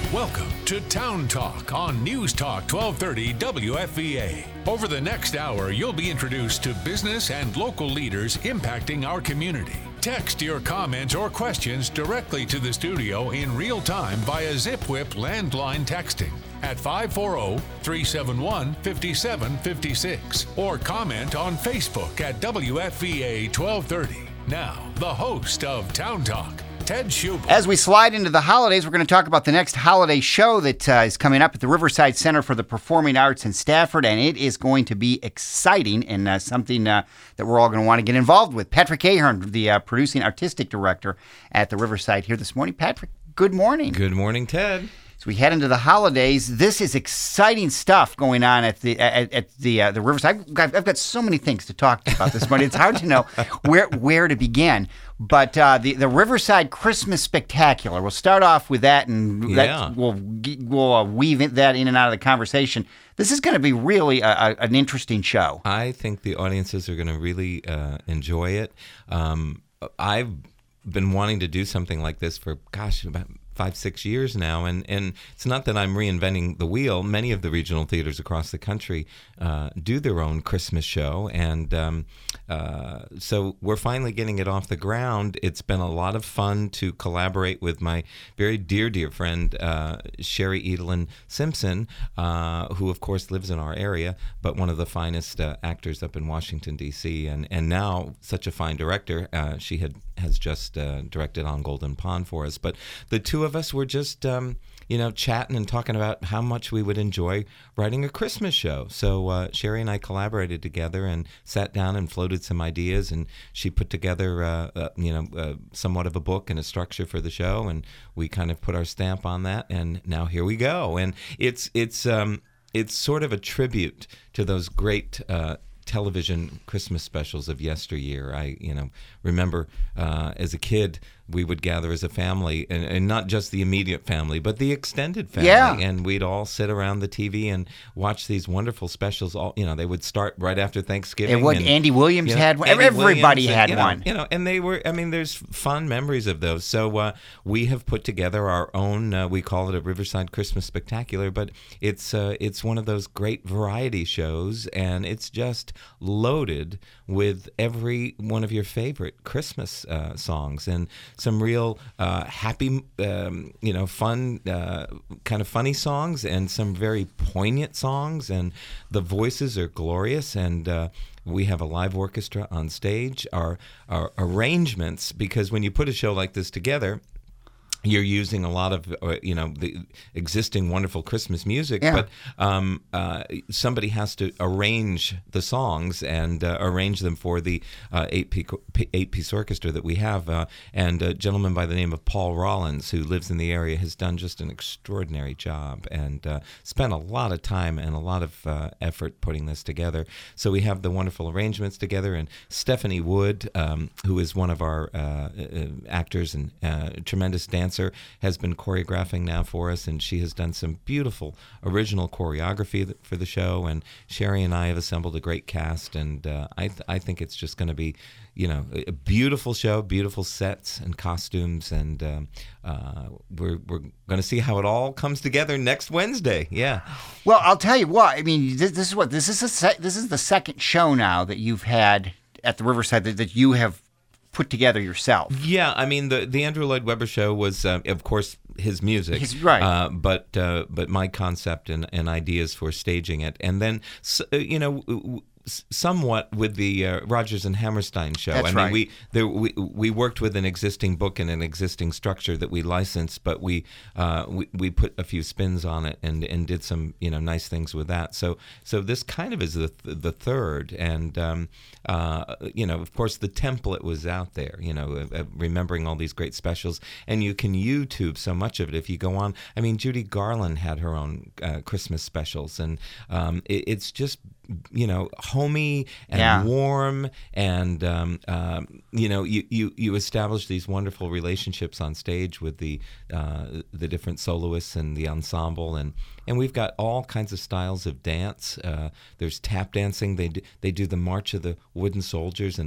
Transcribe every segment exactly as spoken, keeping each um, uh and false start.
Welcome to Town Talk on News Talk twelve thirty W F V A. Over the next hour, you'll be introduced to business and local leaders impacting our community. Text your comments or questions directly to the studio in real time via ZipWhip landline texting at five four zero, three seven one, five seven five six or comment on Facebook at W F V A twelve thirty. Now, the host of Town Talk, Ted Schubel. As we slide into the holidays, we're going to talk about the next holiday show that uh, is coming up at the Riverside Center for the Performing Arts in Stafford, and it is going to be exciting and uh, something uh, that we're all going to want to get involved with. Patrick Ahern, the uh, producing artistic director at the Riverside, here this morning. Patrick, good morning. Good morning, Ted. As we head into the holidays, this is exciting stuff going on at the at, at the uh, the Riverside. I've got, I've got so many things to talk about this morning. It's hard to know where where to begin. But uh, the the Riverside Christmas Spectacular. We'll start off with that, and Yeah. that, we'll we'll uh, weave that in and out of the conversation. This is going to be really a, a, an interesting show. I think the audiences are going to really uh, enjoy it. Um, I've been wanting to do something like this for, gosh, about five, six years now, and, and it's not that I'm reinventing the wheel. Many of the regional theaters across the country uh, do their own Christmas show, and um, uh, so we're finally getting it off the ground. It's been a lot of fun to collaborate with my very dear, dear friend, uh, Sherry Edelin Simpson, uh, who, of course, lives in our area, but one of the finest uh, actors up in Washington, D C, and, and now such a fine director. Uh, she had has just uh, directed On Golden Pond for us. But the two of us were just, um, you know, chatting and talking about how much we would enjoy writing a Christmas show. So uh, Sherry and I collaborated together and sat down and floated some ideas, and she put together, uh, uh, you know, uh, somewhat of a book and a structure for the show, and we kind of put our stamp on that, and now here we go. And it's it's um, it's sort of a tribute to those great uh television Christmas specials of yesteryear. I, you know, remember uh, as a kid, we would gather as a family, and, and not just the immediate family, but the extended family. Yeah. And we'd all sit around the T V and watch these wonderful specials. All, you know, they would start right after Thanksgiving. It would. and, Andy Williams you know, had one. Andy Everybody Williams, had you know, one. You know, and they were, I mean, there's fond memories of those. So uh, we have put together our own, uh, we call it a Riverside Christmas Spectacular, but it's uh, it's one of those great variety shows, and it's just loaded with every one of your favorite Christmas uh, songs and some real uh, happy, um, you know, fun, uh, kind of funny songs, and some very poignant songs, and the voices are glorious, and uh, we have a live orchestra on stage. Our, our arrangements, because when you put a show like this together, you're using a lot of, uh, you know, the existing wonderful Christmas music, Yeah. but um, uh, somebody has to arrange the songs and uh, arrange them for the uh, eight-piece, eight-piece orchestra that we have. Uh, and a gentleman by the name of Paul Rollins, who lives in the area, has done just an extraordinary job and uh, spent a lot of time and a lot of uh, effort putting this together. So we have the wonderful arrangements together, and Stephanie Wood, um, who is one of our uh, uh, actors and uh, tremendous dancer, has been choreographing now for us, and she has done some beautiful original choreography for the show, and Sherry and I have assembled a great cast, and uh, I, th- I think it's just going to be, you know, a beautiful show, beautiful sets and costumes, and um, uh, we're, we're going to see how it all comes together next Wednesday. Yeah. Well, I'll tell you what. I mean, this, this is what this is. A se- this is the second show now that you've had at the Riverside that, that you have put together yourself. Yeah, I mean, the the Andrew Lloyd Webber show was, uh, of course, his music, His- right. Uh, but uh, but my concept and, and ideas for staging it, and then s- uh, you know. W- w- somewhat with the uh, Rodgers and Hammerstein show. That's I mean, right. we there we we worked with an existing book and an existing structure that we licensed, but we uh, we we put a few spins on it and, and did some, you know, nice things with that. So so this kind of is the the third, and um, uh, you know, of course, the template was out there. You know, uh, remembering all these great specials, and you can YouTube so much of it if you go on. I mean, Judy Garland had her own uh, Christmas specials, and um, it, it's just, you know, homey and Yeah. warm, and um, um, you know, you, you you establish these wonderful relationships on stage with the uh, the different soloists and the ensemble, and and we've got all kinds of styles of dance. Uh, there's tap dancing. They do, they do the March of the Wooden Soldiers in a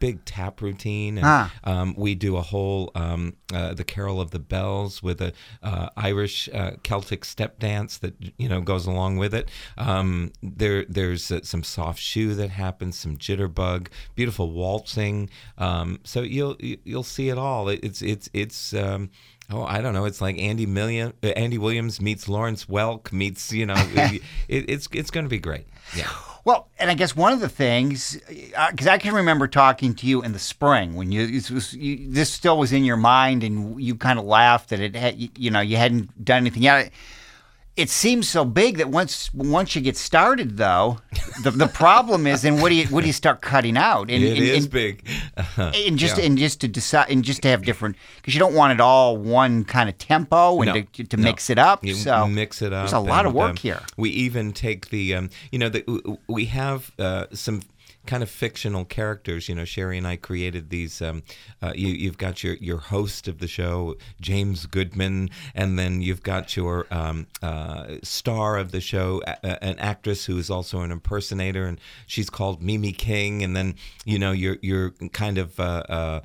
big tap routine. And, Ah. um, we do a whole um, uh, the Carol of the Bells with a uh, Irish uh, Celtic step dance that you know goes along with it. Um, there there's uh, some soft shoe that happens, some jitterbug, beautiful waltzing. Um, so you'll you'll see it all. It, it's it's it's. Um, Oh, I don't know. It's like Andy Milliam, uh, Andy Williams meets Lawrence Welk meets, you know, it, it's it's going to be great. Yeah. Well, and I guess one of the things, because I can remember talking to you in the spring when you, this, was, you this still was in your mind, and you kind of laughed that it had, you know, you hadn't done anything yet. It seems so big that once once you get started, though, the the problem is, then what do you what do you start cutting out? And, it and, is and, big. Uh-huh. And just yeah. and just to decide and just to have different, because you don't want it all one kind of tempo and No, to, to no. mix it up. You so mix it up. There's a lot of and, work um, here. We even take the, um, you know, the, we have uh, some kind of fictional characters. You know, Sherry and I created these. Um, uh, you, you've got your, your host of the show, James Goodman, and then you've got your um, uh, star of the show, a, an actress who is also an impersonator, and she's called Mimi King. And then you know your your kind of uh, uh,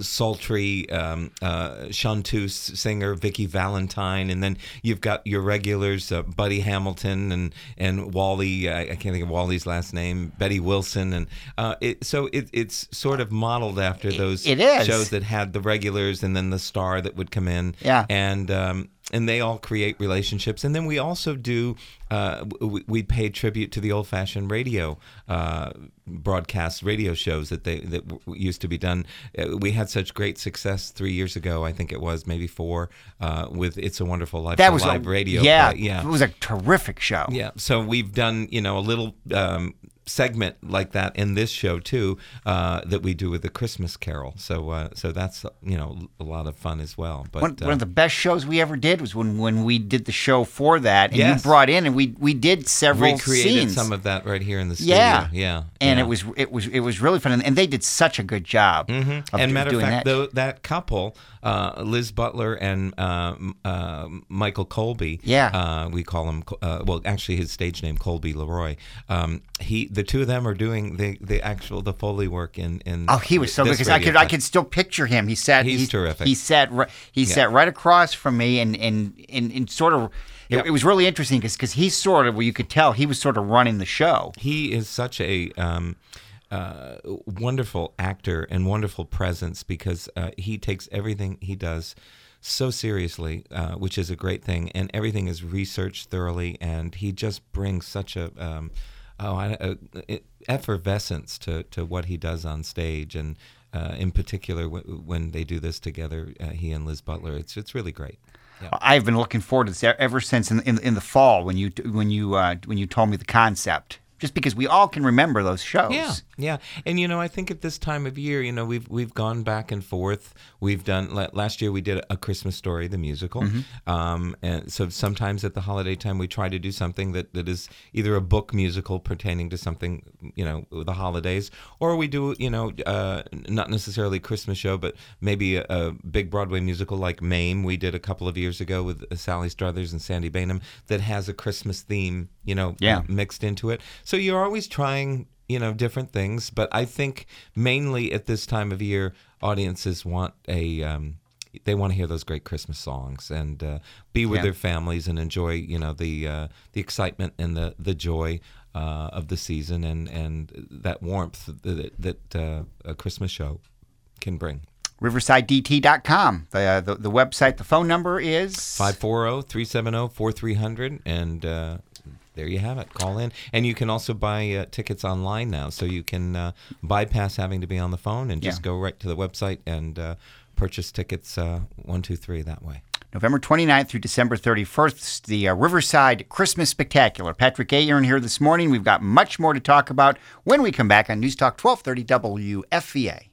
sultry um, uh, chanteuse singer Vicky Valentine, and then you've got your regulars, uh, Buddy Hamilton and and Wally. I, I can't think of Wally's last name. Betty Wilson, and uh, it, so it, it's sort of modeled after those It is. shows that had the regulars and then the star that would come in. Yeah. And um, and they all create relationships. And then we also do, uh, we, we pay tribute to the old-fashioned radio uh, broadcast radio shows that they that w- used to be done. Uh, we had such great success three years ago, I think it was, maybe four, uh, with It's a Wonderful Life, That the was live a, radio. Yeah, play. Yeah, it was a terrific show. yeah. So we've done, you know, a little um, segment like that in this show too, uh, that we do with the Christmas Carol. So, uh, so that's you know a lot of fun as well. But One, uh, one of the best shows we ever did was when, when we did the show for that, and Yes. you brought in, and we we did several recreated scenes. some of that right here in the studio. Yeah, yeah, and yeah. it was it was it was really fun, and, and they did such a good job. Mm-hmm. Of And do- matter of doing fact, that. though, that couple, uh, Liz Butler and uh, uh, Michael Colby, Yeah. uh, we call him. Uh, well, actually, his stage name Colby Leroy. Um, he, the two of them are doing the, the actual the Foley work in. in Oh, he was so good this because I radio could I play. could still picture him. He sat. He's he, terrific. He sat. ri- He Yeah. sat right across from me, and and and, and sort of. It, Yep. it was really interesting because he's sort of. Well, you could tell he was sort of running the show. He is such a um, uh, wonderful actor and wonderful presence because uh, he takes everything he does so seriously, uh, which is a great thing, and everything is researched thoroughly, and he just brings such a um, oh I, a, a effervescence to, to what he does on stage, and uh, in particular w- when they do this together, uh, he and Liz Butler, it's it's really great. Yeah. I've been looking forward to this e- ever since in in, in the fall when you when you uh, when you told me the concept. Just because we all can remember those shows. Yeah, yeah, and you know, I think at this time of year, you know, we've we've gone back and forth. We've done la- last year we did A Christmas Story, the musical, Mm-hmm. um, and so sometimes at the holiday time we try to do something that, that is either a book musical pertaining to something, you know, the holidays, or we do, you know, uh, not necessarily a Christmas show, but maybe a, a big Broadway musical like Mame we did a couple of years ago with uh, Sally Struthers and Sandy Bainham that has a Christmas theme, you know, Yeah. mixed into it. So you're always trying, you know, different things. But I think mainly at this time of year, audiences want a, um, they want to hear those great Christmas songs and uh, be with Yeah. their families and enjoy, you know, the uh, the excitement and the the joy uh, of the season and and that warmth that that uh, a Christmas show can bring. Riverside D T dot com. The, uh, the the website. The phone number is five four zero, three seven zero, four three zero zero, and uh, there you have it. Call in. And you can also buy uh, tickets online now, so you can uh, bypass having to be on the phone and just Yeah. go right to the website and uh, purchase tickets uh, one two three that way. November twenty-ninth through December thirty-first, the uh, Riverside Christmas Spectacular. Patrick Aaron here this morning. We've got much more to talk about when we come back on News Talk twelve thirty W F V A.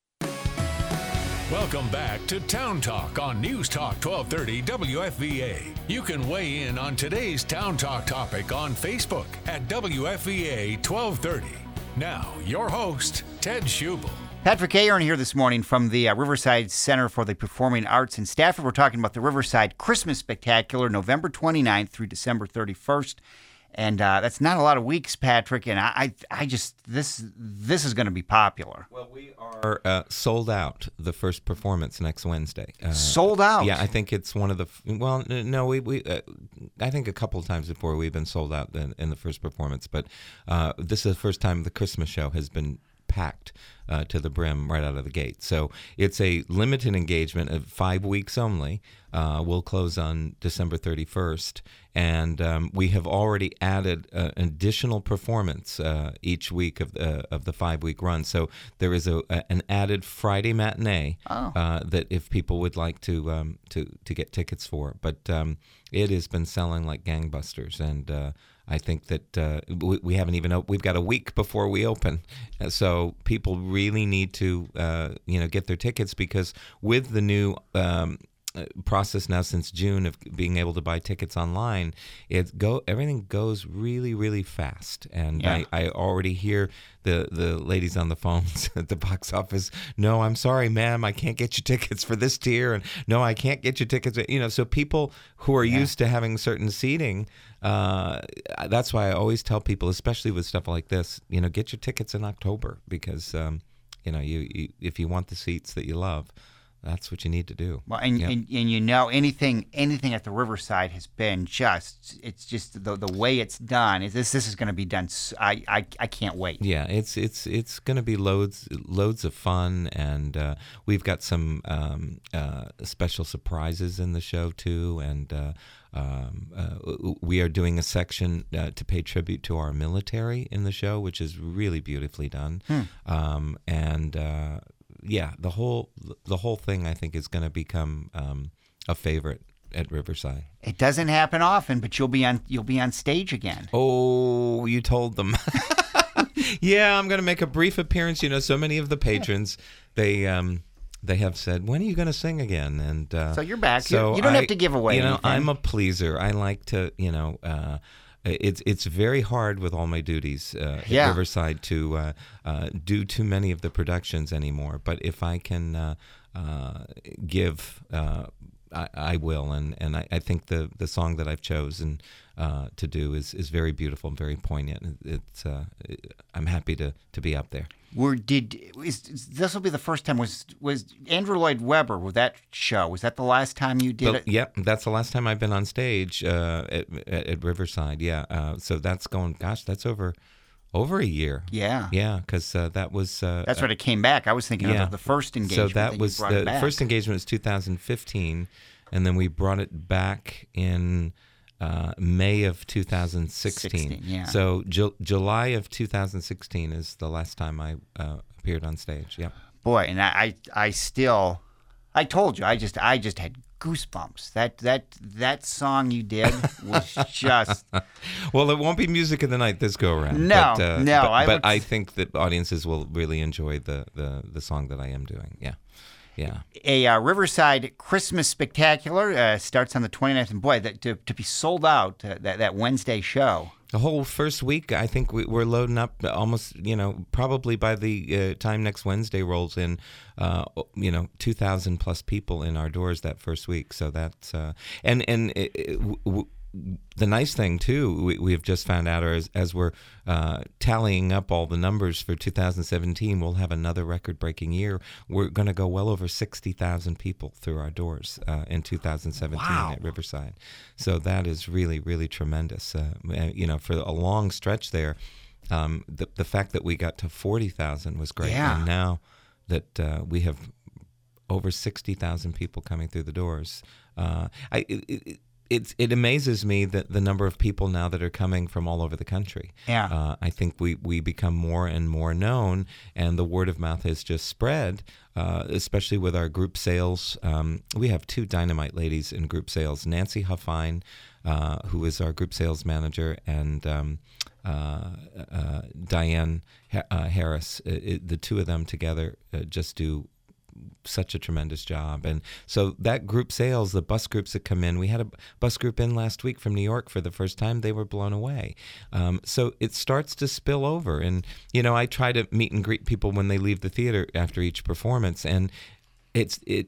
Welcome back to Town Talk on News Talk twelve thirty W F V A. You can weigh in on today's Town Talk topic on Facebook at W F V A twelve thirty. Now, your host, Ted Schubel. Patrick Aaron here this morning from the uh, Riverside Center for the Performing Arts in Stafford. We're talking about the Riverside Christmas Spectacular, November twenty-ninth through December thirty-first. And uh, that's not a lot of weeks, Patrick. And I, I, I just this this is going to be popular. Well, we are uh, sold out the first performance next Wednesday. Uh, sold out. Yeah, I think it's one of the. Well, no, we we uh, I think a couple of times before we've been sold out in, in the first performance, but uh, this is the first time the Christmas show has been packed uh, to the brim right out of the gate. So it's a limited engagement of five weeks only. Uh, we'll close on December thirty-first, and um, we have already added uh, an additional performance uh, each week of the of the five week run. So there is a, a an added Friday matinee oh. uh, that if people would like to um, to to get tickets for, but um, it has been selling like gangbusters, and uh, I think that uh, we, we haven't even op- we've got a week before we open, so people really need to uh, you know get their tickets, because with the new um, process now since June of being able to buy tickets online, it go everything goes really really fast, and yeah. I, I already hear the the ladies on the phones at the box office. No, I'm sorry, ma'am, I can't get you tickets for this tier, and no, I can't get you tickets. You know, so people who are yeah. used to having certain seating. Uh, that's why I always tell people, especially with stuff like this, you know, get your tickets in October, because um, you know you, you if you want the seats that you love, that's what you need to do. Well, and, yep. and and you know anything anything at the Riverside has been just it's just the the way it's done is this this is going to be done. I, I I can't wait. Yeah, it's it's it's going to be loads loads of fun, and uh, we've got some um, uh, special surprises in the show too, and. Uh, Um, uh, we are doing a section uh, to pay tribute to our military in the show, which is really beautifully done. Hmm. Um, and uh, yeah, the whole the whole thing I think is going to become um, a favorite at Riverside. It doesn't happen often, but you'll be on you'll be on stage again. Oh, you told them. Yeah, I'm going to make a brief appearance. You know, so many of the patrons, they. Um, They have said, when are you going to sing again? And uh, so you're back. So you, you don't I, have to give away You know, anything. I'm a pleaser. I like to, you know, uh, it's it's very hard with all my duties uh, yeah. at Riverside to uh, uh, do too many of the productions anymore. But if I can uh, uh, give, uh, I, I will. And, and I, I think the, the song that I've chosen uh, to do is, is very beautiful and very poignant. It's uh, I'm happy to, to be up there. Were did is, this will be the first time was was Andrew Lloyd Webber with that show? Was that the last time you did the, it? Yep, that's the last time I've been on stage uh, at, at at Riverside. Yeah, uh, so that's going. Gosh, that's over over a year. Yeah, yeah, because uh, that was uh, that's when it came back. I was thinking yeah. of the, the first engagement. So that that was you brought the it back. first engagement was two thousand fifteen, and then we brought it back in. Uh, May of two thousand sixteen. sixteen, yeah. So Ju- July of two thousand sixteen is the last time I uh, appeared on stage. Yep. Boy, and I, I, I still, I told you, I just, I just had goosebumps. That, that, that song you did was just. Well, it won't be music of the night this go around. No, but, uh, no. But, I, but would... I think that audiences will really enjoy the, the, the song that I am doing. Yeah. Yeah. A uh, Riverside Christmas Spectacular uh, starts on the twenty-ninth, and boy, that to, to be sold out uh, that that Wednesday show. The whole first week, I think we, we're loading up almost, you know, probably by the uh, time next Wednesday rolls in, uh, you know, two thousand plus people in our doors that first week. So that's uh, and and it, it, w- w- the nice thing too, we, we have just found out, or as, as we're uh, tallying up all the numbers for two thousand seventeen, we'll have another record-breaking year. We're going to go well over sixty thousand people through our doors uh, in two thousand seventeen wow. at Riverside. So that is really, really tremendous. Uh, you know, for a long stretch there, um, the the fact that we got to forty thousand was great, yeah. and now that uh, we have over sixty thousand people coming through the doors, uh, I. It, it, It, it amazes me that the number of people now that are coming from all over the country. Yeah. Uh, I think we, we become more and more known, and the word of mouth has just spread, uh, especially with our group sales. Um, we have two dynamite ladies in group sales, Nancy Huffine, uh, who is our group sales manager, and um, uh, uh, Diane ha- uh, Harris. It, it, the two of them together uh, just do such a tremendous job. And so that group sales, the bus groups that come in, we had a bus group in last week from New York for the first time. They were blown away. Um, so it starts to spill over. And, you know, I try to meet and greet people when they leave the theater after each performance. And it's it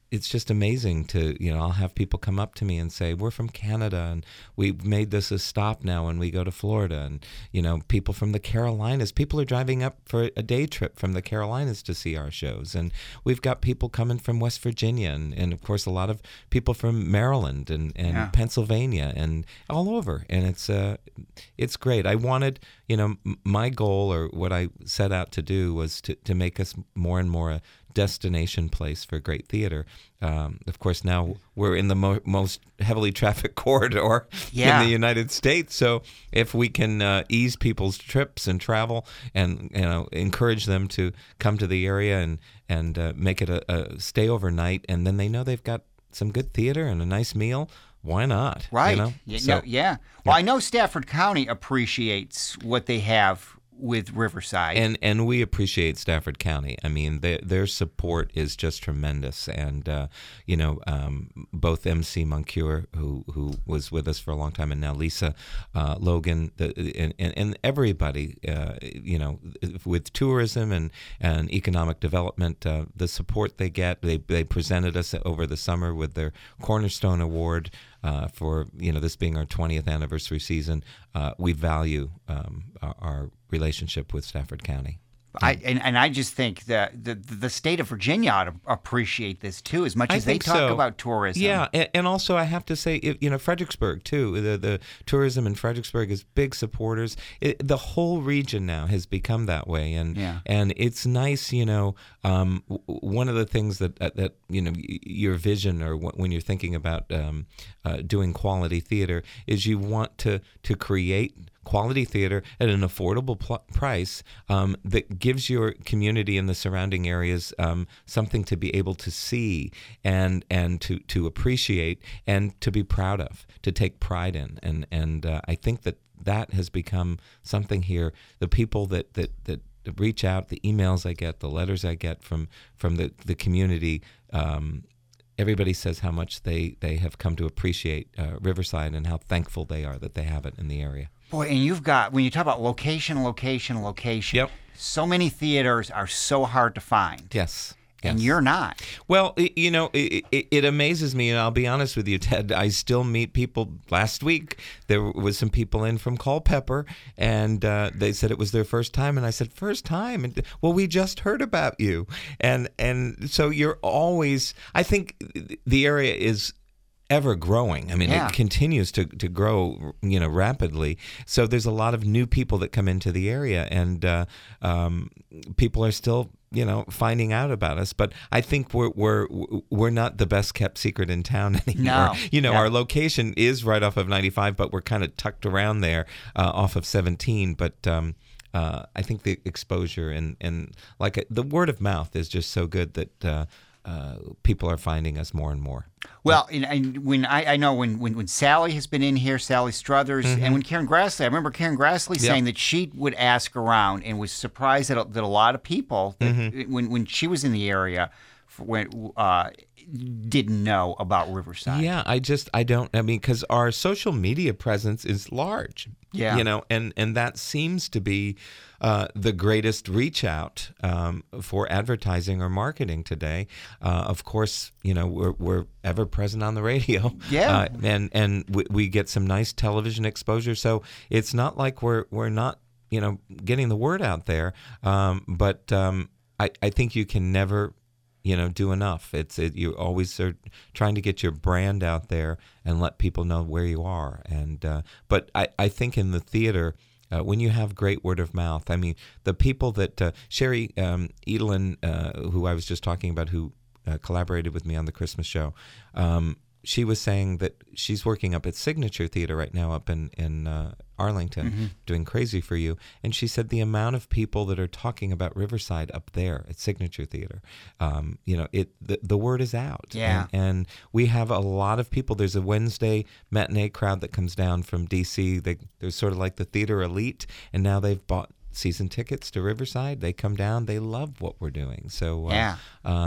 it's just amazing to, you know, I'll have people come up to me and say, we're from Canada and we've made this a stop now when we go to Florida. And, you know, people from the Carolinas, people are driving up for a day trip from the Carolinas to see our shows. And we've got people coming from West Virginia and, and of course, a lot of people from Maryland and, and yeah. Pennsylvania and all over. And it's uh, it's great. I wanted, you know, my goal or what I set out to do was to, to make us more and more a destination place for great theater. Um, of course, now we're in the mo- most heavily trafficked corridor yeah. in the United States. So if we can uh, ease people's trips and travel, and you know, encourage them to come to the area and and uh, make it a, a stay overnight, and then they know they've got some good theater and a nice meal. Why not? Right. You know? Yeah, so, no, yeah. Well, yeah. I know Stafford County appreciates what they have with Riverside. And and we appreciate Stafford County. I mean, they, their support is just tremendous. And, uh, you know, um, both M C Moncure, who who was with us for a long time, and now Lisa uh, Logan, the, and, and, and everybody, uh, you know, with tourism and, and economic development, uh, the support they get. They, they presented us over the summer with their Cornerstone Award. Uh, for, you know, this being our twentieth anniversary season, uh, we value um, our, our relationship with Stafford County. I and, and I just think that the the state of Virginia ought to appreciate this too, as much I as they talk so. about tourism. Yeah, and, and also I have to say, you know, Fredericksburg too. The the tourism in Fredericksburg is big supporters. It, the whole region now has become that way, and yeah. and it's nice. You know, um, one of the things that that you know your vision or when you're thinking about um, uh, doing quality theater is you want to to create quality theater at an affordable pl- price um, that gives your community and the surrounding areas um, something to be able to see and and to, to appreciate and to be proud of, to take pride in. And and uh, I think that that has become something here. The people that, that, that reach out, the emails I get, the letters I get from, from the, the community, um, everybody says how much they, they have come to appreciate uh, Riverside and how thankful they are that they have it in the area. Boy, and you've got, when you talk about location, location, location, yep. so many theaters are so hard to find. Yes. And yes. you're not. Well, it, you know, it, it, it amazes me, and I'll be honest with you, Ted. I still meet people. Last week, there was some people in from Culpeper, and uh, they said it was their first time. And I said, first time? And, well, we just heard about you. And, and so you're always, I think the area is ever growing. I mean, yeah. it continues to, to grow, you know, rapidly. So there's a lot of new people that come into the area, and uh, um, people are still, you know, finding out about us. But I think we're we're we're not the best kept secret in town anymore. No. You know, yeah. our location is right off of ninety-five, but we're kind of tucked around there uh, off of seventeen. But um, uh, I think the exposure and and like a, the word of mouth is just so good that. Uh, Uh, people are finding us more and more. Well, and, and when I, I know when, when, when Sally has been in here, Sally Struthers, mm-hmm. and when Karen Grassley, I remember Karen Grassley saying yep. that she would ask around and was surprised that, that a lot of people, that mm-hmm. when when she was in the area, for when uh, didn't know about Riverside. Yeah, I just, I don't, I mean, because our social media presence is large. Yeah. You know, and, and that seems to be uh, the greatest reach out um, for advertising or marketing today. Uh, of course, you know, we're, we're ever present on the radio. Yeah. Uh, and and we, we get some nice television exposure. So it's not like we're, we're not, you know, getting the word out there. Um, but um, I, I think you can never, you know, do enough. It's it, you always are trying to get your brand out there and let people know where you are. And uh, but I, I think in the theater, uh, when you have great word of mouth, I mean, the people that uh, Sherry um, Edelin, uh, who I was just talking about, who uh, collaborated with me on the Christmas show, um, she was saying that she's working up at Signature Theater right now up in in uh, Arlington, mm-hmm. doing Crazy for You. And she said the amount of people that are talking about Riverside up there at Signature Theater, um, you know, it the, the word is out. Yeah. And, and we have a lot of people. There's a Wednesday matinee crowd that comes down from D C. They, they're sort of like the theater elite, and now they've bought season tickets to Riverside. They come down. They love what we're doing. So, uh, yeah. Um,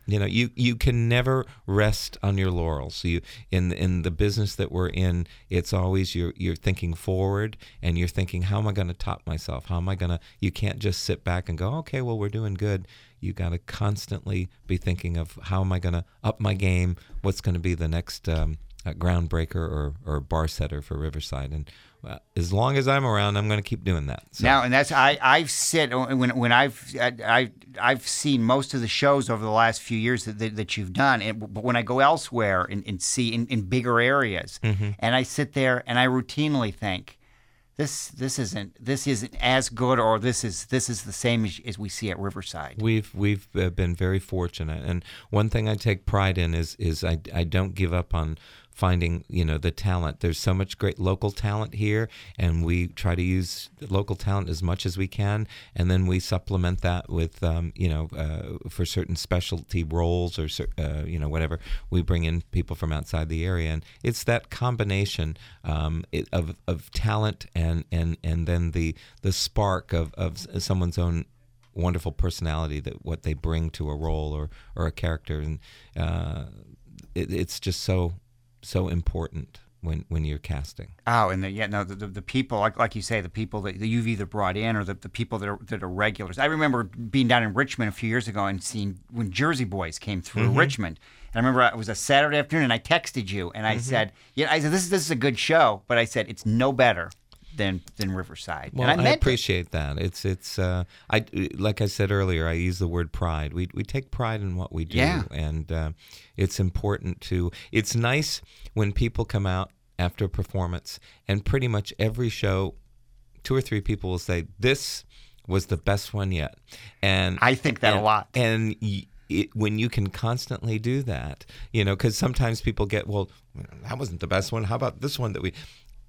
You know, you, you can never rest on your laurels. You in in the business that we're in, it's always you're you're thinking forward and you're thinking, how am I going to top myself? How am I going to? You can't just sit back and go, okay, well, we're doing good. You got to constantly be thinking of how am I going to up my game? What's going to be the next um, uh, groundbreaker or or bar setter for Riverside? And uh, as long as I'm around, I'm going to keep doing that. So. Now, and that's I I've sit when when I've I I've seen most of the shows over the last few years that that, that you've done. And, but when I go elsewhere and, and see in, in bigger areas, mm-hmm. and I sit there and I routinely think, This this isn't this isn't as good, or this is this is the same as, as we see at Riverside. We've we've uh, been very fortunate, and one thing I take pride in is is I, I don't give up on finding, you know, the talent. There's so much great local talent here, and we try to use the local talent as much as we can, and then we supplement that with, um, you know, uh, for certain specialty roles or, uh, you know, whatever, we bring in people from outside the area, and it's that combination um, it, of of talent and and and then the the spark of of someone's own wonderful personality, that what they bring to a role or or a character, and uh, it, it's just so. so important when when you're casting. Oh, and the, yeah, no, the, the, the people, like like you say, the people that, that you've either brought in or the, the people that are that are regulars. I remember being down in Richmond a few years ago and seeing when Jersey Boys came through mm-hmm. Richmond. And I remember it was a Saturday afternoon, and I texted you, and I mm-hmm. said, "Yeah, I said this is this is a good show," but I said it's no better than than Riverside. Well, and I, I meant appreciate it. that. It's it's uh, I like I said earlier, I use the word pride. We we take pride in what we do, yeah. and uh, it's important to. It's nice when people come out after a performance, and pretty much every show, two or three people will say, "This was the best one yet," and I think that and, a lot. And y- It, when you can constantly do that, you know, because sometimes people get, well, that wasn't the best one. How about this one that we?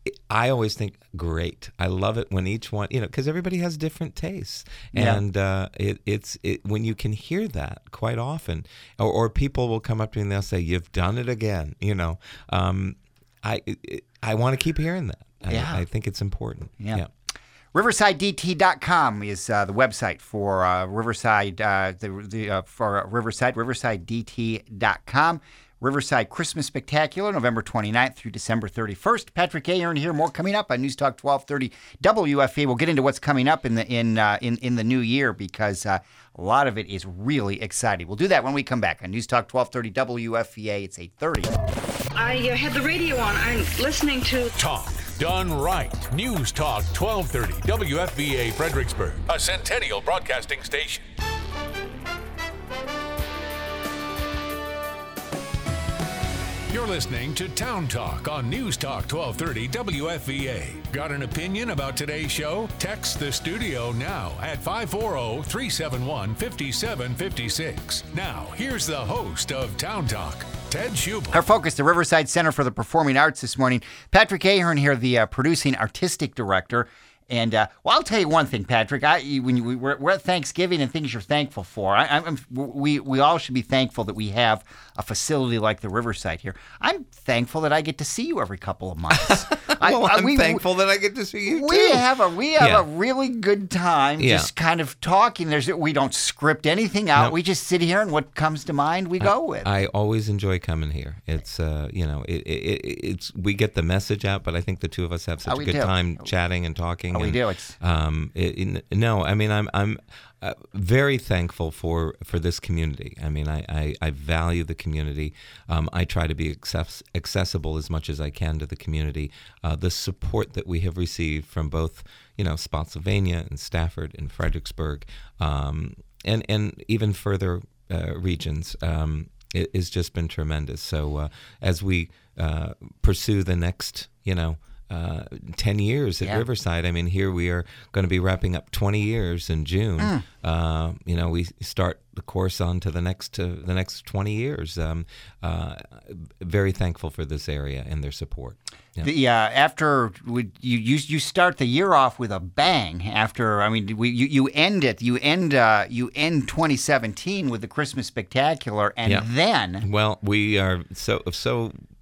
I always think, great. I love it when each one, you know, because everybody has different tastes, yeah. and uh, it, it's it, when you can hear that quite often, or, or people will come up to me and they'll say, "You've done it again," you know. Um, I it, I want to keep hearing that. Yeah. I, I think it's important. Yeah. yeah. Riverside D T dot com is uh, the website for uh, Riverside. Uh, the the uh, for Riverside, Riverside D T dot com. Riverside Christmas Spectacular, November twenty-ninth through December thirty-first. Patrick Ahern here. More coming up on News Talk twelve thirty W F A. We'll get into what's coming up in the in uh, in in the new year, because uh, a lot of it is really exciting. We'll do that when we come back on News Talk twelve thirty W F A. It's eight thirty. I uh, had the radio on. I'm listening to Talk Done Right. News Talk twelve thirty W F V A Fredericksburg, a Centennial Broadcasting station. You're listening to Town Talk on News Talk twelve thirty W F V A. Got an opinion about today's show? Text the studio now at five four zero, three seven one, five seven five six. Now, here's the host of Town Talk, Ted Schubel. Our focus, the Riverside Center for the Performing Arts this morning. Patrick Ahern here, the uh, producing artistic director. And, uh, well, I'll tell you one thing, Patrick. I, when you, we, we're, we're at Thanksgiving and things you're thankful for. I, I'm, we, we all should be thankful that we have a facility like the Riverside here. I'm thankful that I get to see you every couple of months. well, I, I'm we, thankful that I get to see you, we too. Have a, we have yeah. a really good time yeah. just kind of talking. There's We don't script anything out. Nope. We just sit here, and what comes to mind, we I, go with. I always enjoy coming here. It's, uh, you know, it, it, it's we get the message out, but I think the two of us have such oh, a good do. time chatting and talking. Oh, and, we do. It's... Um, it, it, no, I mean, I'm I'm uh, very thankful for, for this community. I mean, I, I, I value the community. Um, I try to be access, accessible as much as I can to the community. Uh, the support that we have received from both, you know, Spotsylvania and Stafford and Fredericksburg, um, and and even further uh, regions. Um, it, it's just been tremendous. So uh, as we uh, pursue the next, you know, Uh, ten years at yeah. Riverside. I mean, here we are going to be wrapping up twenty years in June. Mm. Uh, you know, we start the course on to the next uh, the next twenty years. Um, uh, very thankful for this area and their support. Yeah. The, uh, after we, you, you you start the year off with a bang. After I mean, we, you you end it. You end uh, you end twenty seventeen with the Christmas Spectacular, and yeah. then well, we are so so.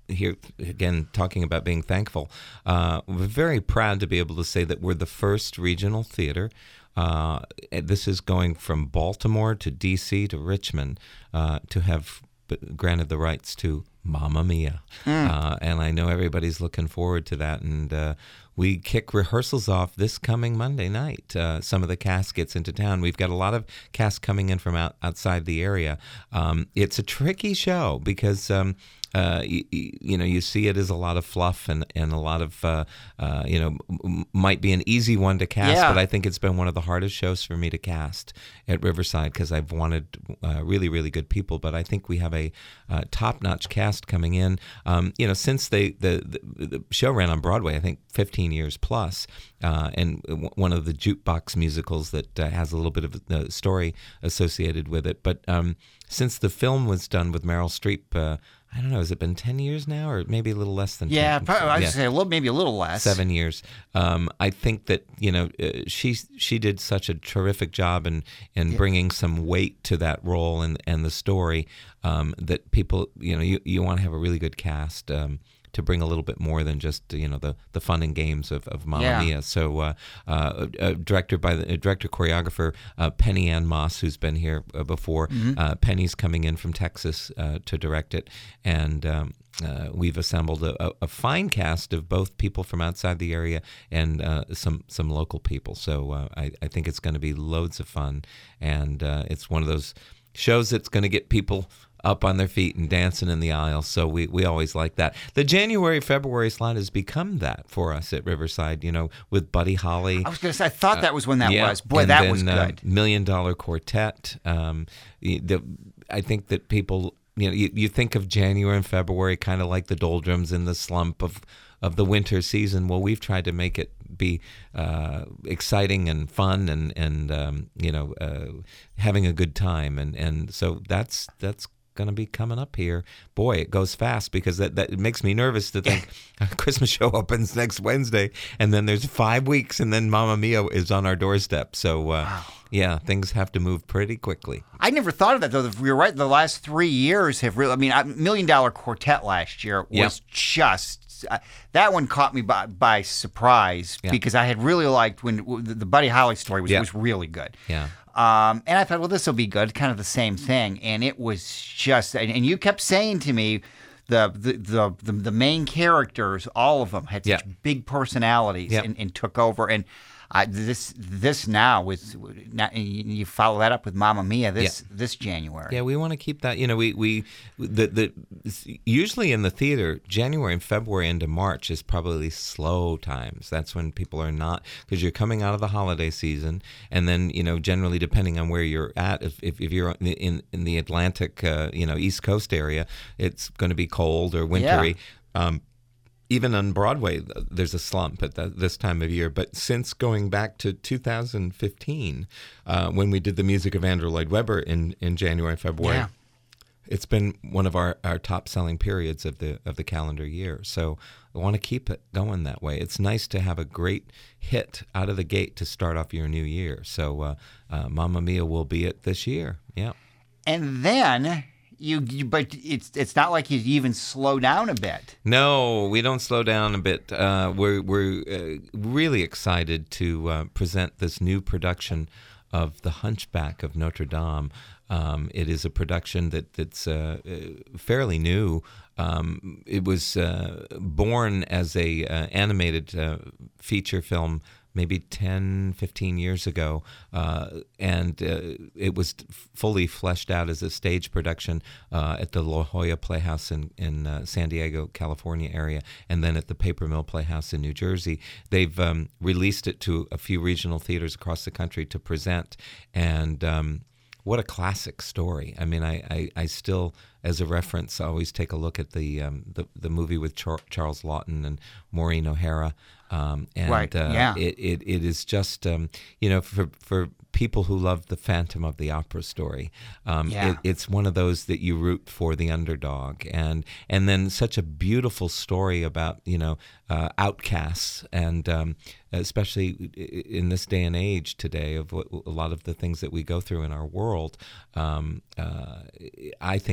here again, talking about being thankful. Uh, we're very proud to be able to say that we're the first regional theater. Uh, this is going from Baltimore to D C to Richmond uh, to have granted the rights to Mamma Mia. Mm. Uh, and I know everybody's looking forward to that. And uh, we kick rehearsals off this coming Monday night. Uh, some of the cast gets into town. We've got a lot of cast coming in from out, outside the area. Um, it's a tricky show because... Um, Uh, you, you know, you see it as a lot of fluff and, and a lot of, uh, uh, you know, m- might be an easy one to cast, yeah. but I think it's been one of the hardest shows for me to cast at Riverside because I've wanted uh, really, really good people. But I think we have a uh, top-notch cast coming in. Um, you know, since they the, the, the show ran on Broadway, I think fifteen years plus, uh, and w- one of the jukebox musicals that uh, has a little bit of the story associated with it. But um, since the film was done with Meryl Streep, uh, I don't know, has it been ten years now or maybe a little less than yeah, ten? probably, I would yeah, say a little, maybe a little less. Seven years. Um, I think that, you know, uh, she she did such a terrific job in, in yeah. bringing some weight to that role and, and the story um, that people, you know, you, you want to have a really good cast um, to bring a little bit more than just, you know, the, the fun and games of, of Mamma yeah. Mia. So uh, uh, uh, director by the uh, director choreographer uh, Penny Ann Moss, who's been here uh, before. Mm-hmm. Uh, Penny's coming in from Texas uh, to direct it, and um, uh, we've assembled a, a fine cast of both people from outside the area and uh, some some local people. So uh, I, I think it's going to be loads of fun, and uh, it's one of those shows that's going to get people up on their feet and dancing in the aisles. So we, we always like that. The January, February slot has become that for us at Riverside, you know, with Buddy Holly. I was going to say, I thought that was when that uh, yeah. was. Boy, and that then, was good. Uh, Million Dollar Quartet. Um, the, I think that people, you know, you, you think of January and February kind of like the doldrums and the slump of, of the winter season. Well, we've tried to make it be uh, exciting and fun and, and um, you know, uh, having a good time. And, and so that's that's going to be coming up here. Boy, it goes fast because that, that it makes me nervous to think a Christmas show opens next Wednesday and then there's five weeks and then Mamma Mia is on our doorstep. So, uh, wow. yeah, things have to move pretty quickly. I never thought of that, though. You're right. The last three years have really, I mean, Million Dollar Quartet last year was yep. just, uh, that one caught me by, by surprise yeah. because I had really liked when the, the Buddy Holly story was, yeah. was really good. Yeah. Um, and I thought, well, this will be good, kind of the same thing. And it was just, and, and you kept saying to me, the the, the the the main characters, all of them had such yeah. big personalities yeah. and, and took over. And I, this this now with now, you follow that up with Mamma Mia this yeah. this January. Yeah, we want to keep that. You know, we we the the usually in the theater, January and February into March is probably slow times. That's when people are not, because you're coming out of the holiday season, and then you know generally depending on where you're at, if if, if you're in in the Atlantic, uh, you know East Coast area, it's going to be cold or wintry. Yeah. Um, Even on Broadway, there's a slump at the, this time of year. But since going back to two thousand fifteen, uh, when we did the music of Andrew Lloyd Webber in, in January, February, yeah. it's been one of our, our top selling periods of the of the calendar year. So I want to keep it going that way. It's nice to have a great hit out of the gate to start off your new year. So uh, uh, Mamma Mia will be it this year. Yeah. And then... You, you, but it's it's not like you even slow down a bit. No, we don't slow down a bit. Uh, we're we're uh, really excited to uh, present this new production of The Hunchback of Notre Dame. Um, it is a production that that's uh, fairly new. Um, it was uh, born as a uh, animated uh, feature film maybe ten, fifteen years ago, uh, and uh, it was fully fleshed out as a stage production uh, at the La Jolla Playhouse in, in uh, San Diego, California area, and then at the Paper Mill Playhouse in New Jersey. They've um, released it to a few regional theaters across the country to present, and um, what a classic story. I mean, I, I, I still, as a reference, always take a look at the um, the, the movie with Char- Charles Lawton and Maureen O'Hara. Um, and right. uh, yeah. it, it, it is just, um, you know, for for people who love the Phantom of the Opera story, um, yeah. it, it's one of those that you root for the underdog. And and then such a beautiful story about, you know, uh, outcasts, and um, especially in this day and age today of what, a lot of the things that we go through in our world. Um, uh, I think it's just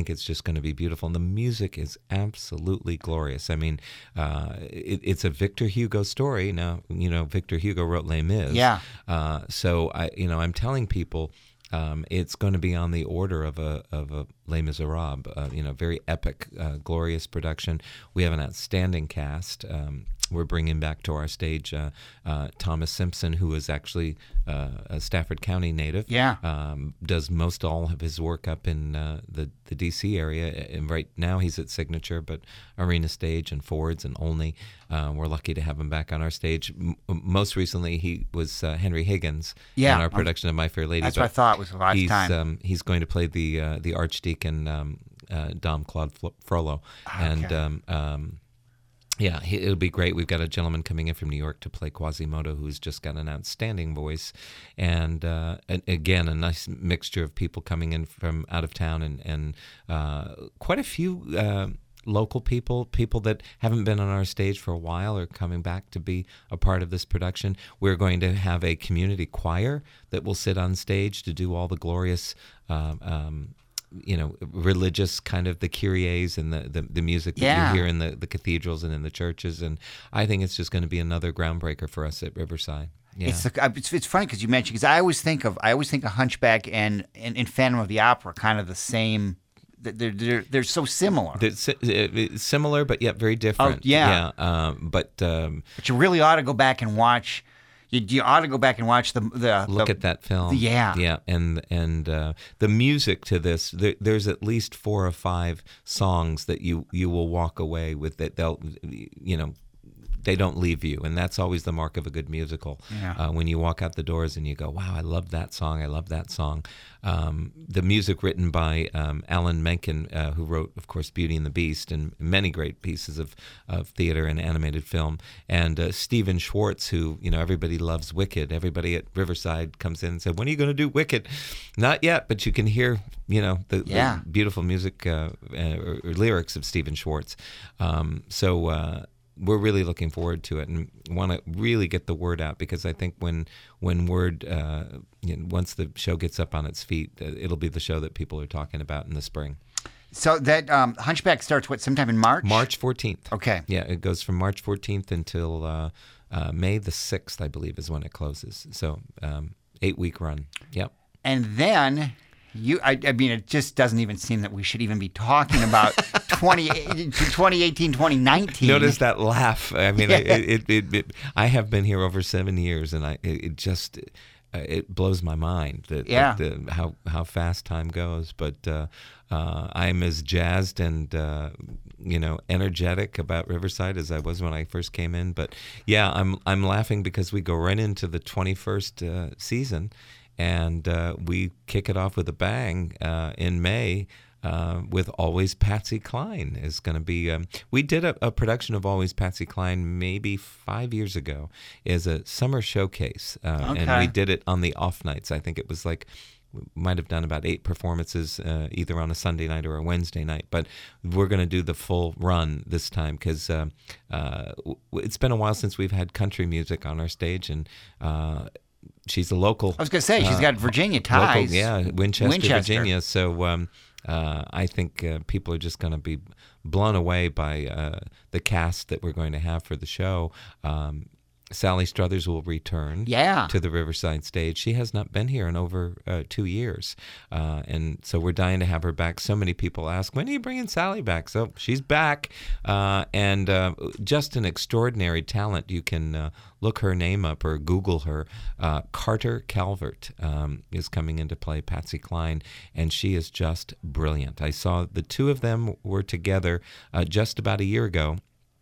just going to be beautiful. And the music is absolutely glorious. I mean, uh, it, it's a Victor Hugo story. Now, you know, Victor Hugo wrote Les Mis. Yeah. Uh, so, I, you know, I'm telling people um, it's going to be on the order of a of a Les Miserables. Uh, you know, very epic, uh, glorious production. We have an outstanding cast. Um, We're bringing back to our stage uh, uh, Thomas Simpson, who is actually uh, a Stafford County native. Yeah. Um, does most all of his work up in uh, the, the D C area. And right now he's at Signature, but Arena Stage and Ford's and Olney. Uh, we're lucky to have him back on our stage. M- most recently, he was uh, Henry Higgins Yeah, in our um, production of My Fair Lady. That's what I thought was the last he's, time. Um, he's going to play the uh, the Archdeacon um, uh, Dom Claude Flo- Frollo. Okay. And um, um, yeah, he, it'll be great. We've got a gentleman coming in from New York to play Quasimodo, who's just got an outstanding voice, and, uh, and again, a nice mixture of people coming in from out of town, and and uh, quite a few uh, local people, people that haven't been on our stage for a while, are coming back to be a part of this production. We're going to have a community choir that will sit on stage to do all the glorious. Um, um, you know, religious kind of the Kyries and the, the, the music that Yeah. you hear in the, the cathedrals and in the churches. And I think it's just going to be another groundbreaker for us at Riverside. Yeah. It's, the, it's it's funny because you mentioned, because I always think of I always think of Hunchback and, and, and Phantom of the Opera kind of the same. They're they're they're so similar. They're si- uh, similar, but yet very different. Oh, yeah. yeah. Um, but um, But you really ought to go back and watch. You, you ought to go back and watch the the look the, at that film. Yeah. yeah, and and uh, the music to this. There, there's at least four or five songs that you you will walk away with. That they'll, you know, they don't leave you, and that's always the mark of a good musical. Yeah. Uh, when you walk out the doors and you go, "Wow, I love that song. I love that song." Um, the music written by um, Alan Menken, uh, who wrote, of course, Beauty and the Beast and many great pieces of, of theater and animated film, and uh, Stephen Schwartz, who, you know, everybody loves Wicked. Everybody at Riverside comes in and said, "When are you going to do Wicked?" Not yet, but you can hear, you know, the, Yeah. the beautiful music uh, uh, or, or lyrics of Stephen Schwartz. Um, so. Uh, We're really looking forward to it, and want to really get the word out, because I think when when word uh, you know, once the show gets up on its feet, uh, it'll be the show that people are talking about in the spring. So that um, Hunchback starts what, sometime in March? March fourteenth. Okay. Yeah, it goes from March fourteenth until uh, uh, May the sixth, I believe, is when it closes. So um, eight week run. Yep. And then you, I, I mean, it just doesn't even seem that we should even be talking about twenty, twenty eighteen, twenty nineteen. Notice that laugh. I mean, Yeah. it, it, it, it, I have been here over seven years, and I it, it just uh, it blows my mind that, Yeah. that the, how how fast time goes. But uh, uh, I'm as jazzed and uh, you know energetic about Riverside as I was when I first came in. But yeah, I'm I'm laughing because we go right into the twenty-first uh, season, and uh, we kick it off with a bang uh, in May. Uh, with Always Patsy Cline is going to be. Um, we did a, a production of Always Patsy Cline maybe five years ago as a summer showcase, uh, Okay. and we did it on the off nights. I think it was like we might have done about eight performances, uh, either on a Sunday night or a Wednesday night. But we're going to do the full run this time because uh, uh, w- it's been a while since we've had country music on our stage, and. Uh, She's a local. I was going to say, she's uh, got Virginia ties. Local, yeah, Winchester, Winchester. Virginia. So um, uh, I think uh, people are just going to be blown away by uh, the cast that we're going to have for the show. Um, Sally Struthers will return Yeah. to the Riverside stage. She has not been here in over uh, two years. Uh, and so we're dying to have her back. So many people ask, when are you bringing Sally back? So she's back. Uh, and uh, just an extraordinary talent. You can uh, look her name up or Google her. Uh, Carter Calvert um, is coming in to play Patsy Cline, and she is just brilliant. I saw the two of them were together uh, just about a year ago.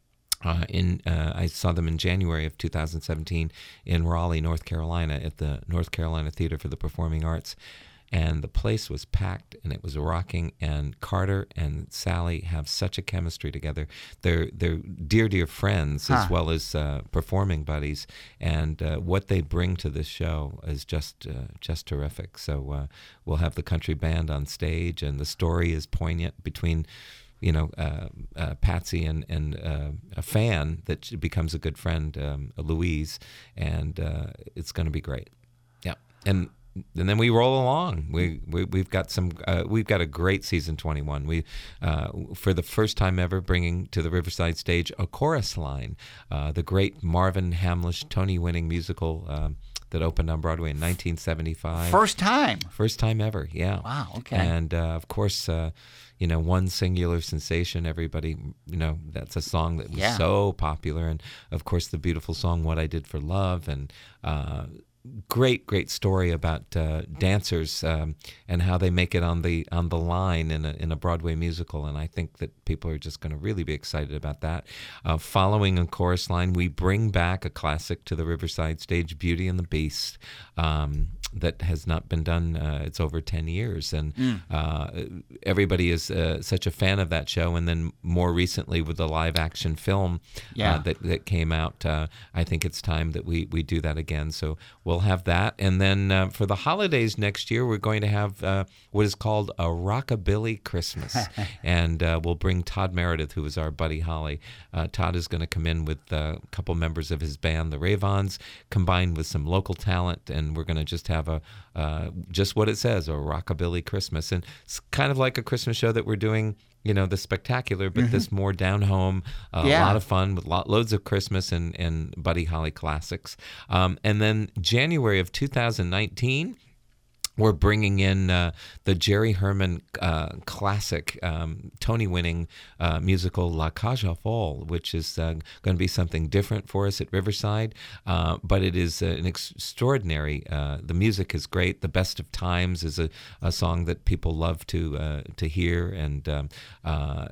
Uh, in uh, I saw them in January of two thousand seventeen in Raleigh, North Carolina, at the North Carolina Theater for the Performing Arts, and the place was packed and it was rocking. And Carter and Sally have such a chemistry together. They're they're dear dear friends Huh. as well as uh, performing buddies, and uh, what they bring to this show is just uh, just terrific. So uh, we'll have the country band on stage, and the story is poignant between. You know, uh, uh, Patsy and, and uh, a fan that becomes a good friend, um, Louise, and uh, it's going to be great. Yeah. And and then we roll along. We, we we've got some. Uh, we've got a great season twenty-one. We uh, for the first time ever bringing to the Riverside stage a chorus line, uh, the great Marvin Hamlish Tony-winning musical um, that opened on Broadway in nineteen seventy-five. First time. First time ever. Yeah. Wow. Okay. And uh, of course, uh, you know, One Singular Sensation. Everybody, you know, that's a song that was Yeah. so popular, and of course, the beautiful song "What I Did for Love," and uh, great, great story about uh, dancers um, and how they make it on the on the line in a in a Broadway musical. And I think that people are just going to really be excited about that. Uh, following a chorus line, we bring back a classic to the Riverside stage, Beauty and the Beast. Um, that has not been done. Uh, it's over ten years, and mm. uh, everybody is uh, such a fan of that show. And then more recently with the live action film yeah. uh, that that came out, uh, I think it's time that we we do that again. So we'll have that, and then uh, for the holidays next year, we're going to have uh, what is called a Rockabilly Christmas, and uh, we'll bring Todd Meredith, who is our buddy Holly. Uh, Todd is going to come in with uh, a couple members of his band, the Ravons, combined with some local talent, and we're going to just have a uh, just what it says, a Rockabilly Christmas. And it's kind of like a Christmas show that we're doing, you know, the Spectacular, but mm-hmm. this more down home, uh, yeah. a lot of fun with lot, loads of Christmas and, and Buddy Holly classics. Um, and then January of two thousand nineteen, we're bringing in uh, the Jerry Herman uh, classic, um, Tony-winning uh, musical La Cage aux Folles, which is uh, going to be something different for us at Riverside. Uh, but it is uh, an extraordinary. Uh, the music is great. The Best of Times is a, a song that people love to uh, to hear, and um, uh,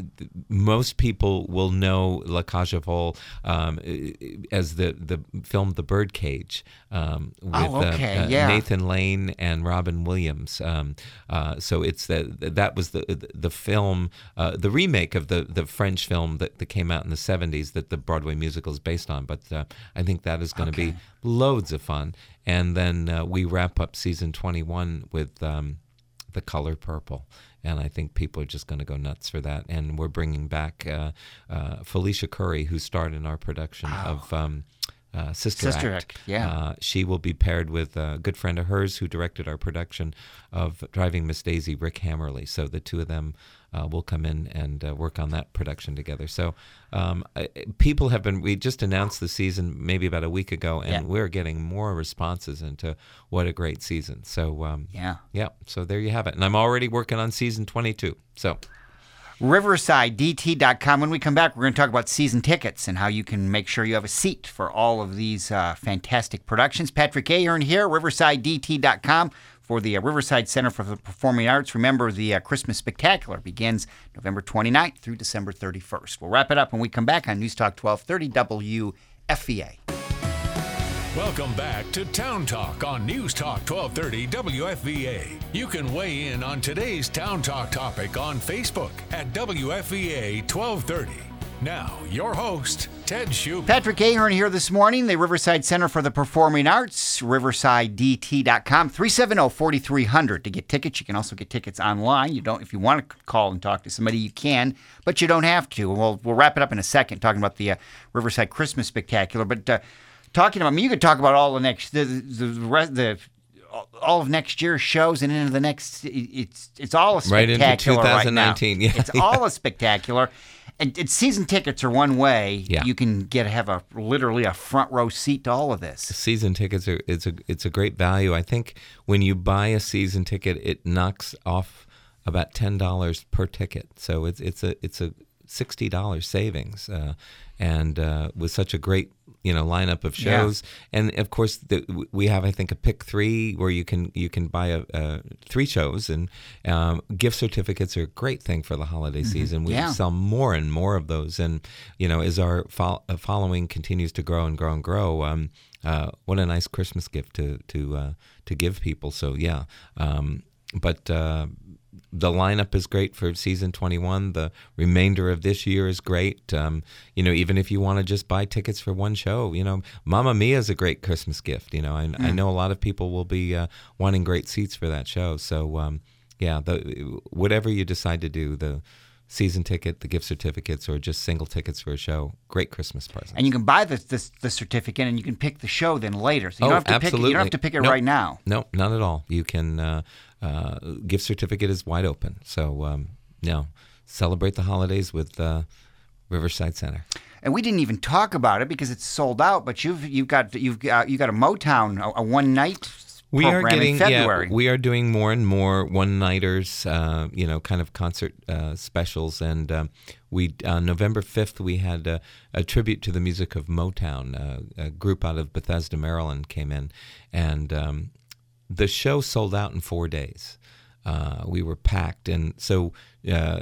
most people will know La Cage aux Folles um, as the the film The Birdcage um, with oh, okay. uh, uh, yeah. Nathan Lane and Robin Williams. Um, uh, so it's the, that was the the film, uh, the remake of the, the French film that, that came out in the seventies that the Broadway musical is based on. But uh, I think that is going to okay. be loads of fun. And then uh, we wrap up season twenty-one with um, The Color Purple. And I think people are just going to go nuts for that. And we're bringing back uh, uh, Felicia Curry, who starred in our production wow. of Um, Uh, Sister, Sister Act. Act, yeah. Uh, she will be paired with a good friend of hers who directed our production of Driving Miss Daisy, Rick Hammerly. So the two of them uh, will come in and uh, work on that production together. So um, I, people have been, we just announced the season maybe about a week ago, and yeah. we're getting more responses into what a great season. So um, yeah. yeah, so there you have it. And I'm already working on season twenty-two. So Riverside D T dot com. When we come back, we're going to talk about season tickets and how you can make sure you have a seat for all of these uh, fantastic productions. Patrick Ahern here, Riverside D T dot com for the uh, Riverside Center for the Performing Arts. Remember, the uh, Christmas Spectacular begins November twenty-ninth through December thirty-first. We'll wrap it up when we come back on News Talk twelve thirty W F V A. Welcome back to Town Talk on News Talk twelve thirty W F V A. You can weigh in on today's Town Talk topic on Facebook at W F V A twelve thirty. Now, your host, Ted Shubin. Patrick Ahern here this morning, the Riverside Center for the Performing Arts, Riverside D T dot com, three seven zero, four three zero zero to get tickets. You can also get tickets online. You don't, if you want to call and talk to somebody, you can, but you don't have to. We'll, we'll wrap it up in a second talking about the uh, Riverside Christmas Spectacular, but uh, talking about, I mean, you could talk about all the next, the, the, the, rest, the all of next year's shows and into the next, it's it's all a spectacular right into two thousand nineteen. Right now. Yeah, it's all a spectacular. And it's season tickets are one way. Yeah. You can get have a literally a front row seat to all of this. Season tickets are it's a it's a great value. I think when you buy a season ticket, it knocks off about ten dollars per ticket. So it's it's a it's a sixty dollars savings, uh, and uh, with such a great you know lineup of shows, yeah. and of course the, we have I think a pick three where you can you can buy a, a three shows, and um, gift certificates are a great thing for the holiday mm-hmm. season. We yeah. sell more and more of those, and you know as our fo- following continues to grow and grow and grow. Um, uh, what a nice Christmas gift to to uh, to give people. So yeah, um, but. Uh, The lineup is great for season twenty-one. The remainder of this year is great. Um, you know, even if you want to just buy tickets for one show, you know, Mamma Mia is a great Christmas gift. You know, I, mm. I know a lot of people will be uh, wanting great seats for that show. So, um, yeah, the, whatever you decide to do, the season ticket, the gift certificates, or just single tickets for a show. Great Christmas presents. And you can buy the, the the certificate, and you can pick the show then later. So you oh, don't have to absolutely. pick it, you don't have to pick it nope. right now. No, not at all. You can. Uh, uh, gift certificate is wide open. So um, no, celebrate the holidays with uh, Riverside Center. And we didn't even talk about it because it's sold out. But you've you've got you've got you got a Motown a, a one night. We are getting, in February. yeah, we are doing more and more one-nighters, uh, you know, kind of concert uh, specials. And um, we, on November fifth, we had a, a tribute to the music of Motown. Uh, a group out of Bethesda, Maryland came in, and um, the show sold out in four days. Uh, we were packed, and so uh,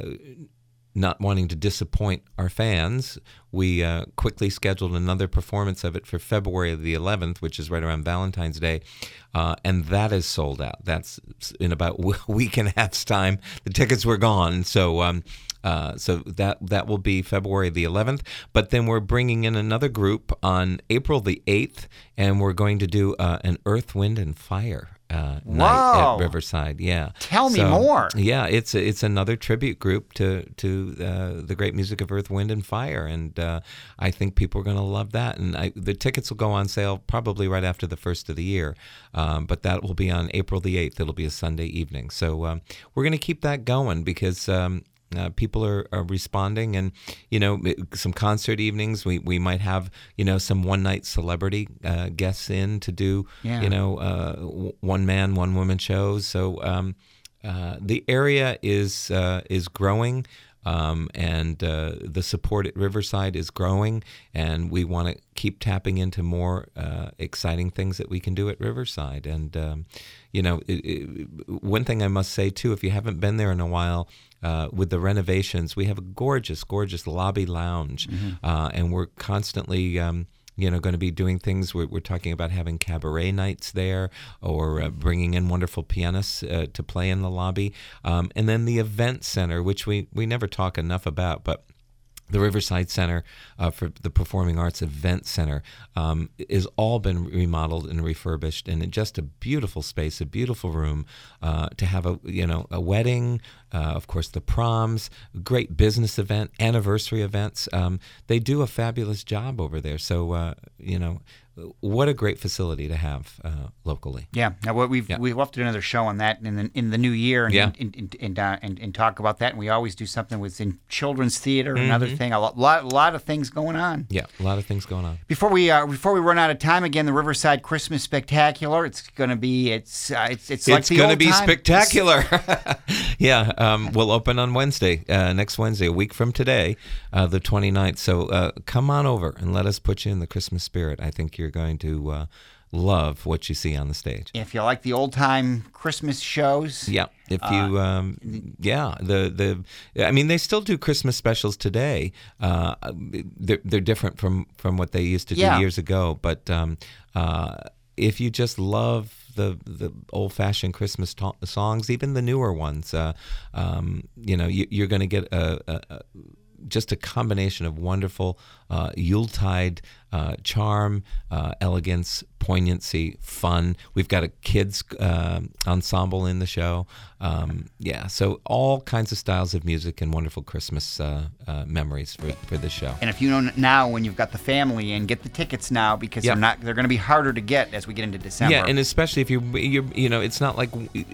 not wanting to disappoint our fans, we uh, quickly scheduled another performance of it for February the eleventh, which is right around Valentine's Day, uh, and that is sold out. That's in about a week and a half's time. The tickets were gone, so um, uh, so that that will be February the eleventh. But then we're bringing in another group on April the eighth, and we're going to do uh, an Earth, Wind, and Fire Uh, night at Riverside. Yeah. Tell me so, more. Yeah, it's it's another tribute group to to uh, the great music of Earth, Wind, and Fire, and uh, I think people are going to love that. And I, the tickets will go on sale probably right after the first of the year, um, but that will be on April the eighth. It'll be a Sunday evening, so um, we're going to keep that going because. Um, Uh, people are, are responding, and you know, some concert evenings. We, we might have you know some one night celebrity uh, guests in to do yeah. you know uh, one man, one woman shows. So um, uh, the area is uh, is growing. Um, and uh, the support at Riverside is growing, and we want to keep tapping into more uh, exciting things that we can do at Riverside. And, um, you know, it, it, one thing I must say, too, if you haven't been there in a while, uh, with the renovations, we have a gorgeous, gorgeous lobby lounge, mm-hmm. uh, and we're constantly... Um, you know, going to be doing things. We're, we're talking about having cabaret nights there, or uh, bringing in wonderful pianists uh, to play in the lobby. Um, and then the event center, which we, we never talk enough about, but the Riverside Center uh, for the Performing Arts Event Center um, has all been remodeled and refurbished, and it's just a beautiful space, a beautiful room uh, to have a you know a wedding, uh, of course the proms, great business event, anniversary events. Um, they do a fabulous job over there. So uh, you know. What a great facility to have uh, locally. Yeah. Now, what we've yeah. we'll have to do another show on that in the in the new year, and yeah. and and, and, uh, and and talk about that. And we always do something within children's theater, mm-hmm. another thing. A lot, lot lot of things going on. Yeah, a lot of things going on. Before we uh, before we run out of time, again, the Riverside Christmas Spectacular. It's going to be it's uh, it's it's like it's the going to old be time. spectacular. yeah, um, we'll open on Wednesday, uh, next Wednesday, a week from today, uh, the twenty-ninth. So uh, come on over and let us put you in the Christmas spirit. I think you're going to. Uh, love what you see on the stage. If you like the old time Christmas shows, yeah. If you, uh, um, yeah, the the, I mean, they still do Christmas specials today. Uh, they're they're different from from what they used to do yeah. years ago. But um, uh, if you just love the the old fashioned Christmas to- songs, even the newer ones, uh, um, you know, you, you're going to get a, a, a just a combination of wonderful uh, Yuletide uh, charm, uh, elegance, poignancy, fun. We've got a kids uh, ensemble in the show. Um, yeah, so all kinds of styles of music and wonderful Christmas uh, uh, memories for, for this show. And if you know now when you've got the family in, get the tickets now because yep. they're not they're going to be harder to get as we get into December. Yeah, and especially if you you you know, it's not like,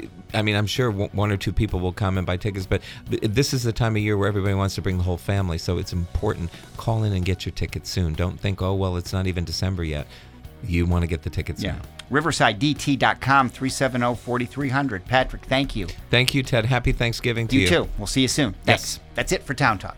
I mean, I'm sure one or two people will come and buy tickets, but this is the time of year where everybody wants to bring the whole family, so it's important. Call in and get your tickets soon. Don't think, oh, well, it's not even December yet. You want to get the tickets yeah. now. Riverside D T dot com, three seven zero, four three zero zero. Patrick, thank you. Thank you, Ted. Happy Thanksgiving to you. You too. We'll see you soon. Thanks. Yes. That's it for Town Talk.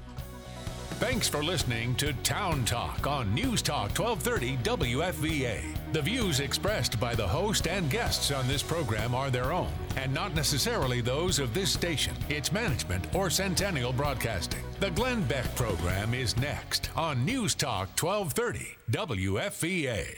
Thanks for listening to Town Talk on News Talk twelve thirty W F V A. The views expressed by the host and guests on this program are their own and not necessarily those of this station, its management, or Centennial Broadcasting. The Glenn Beck program is next on News Talk twelve thirty W F V A.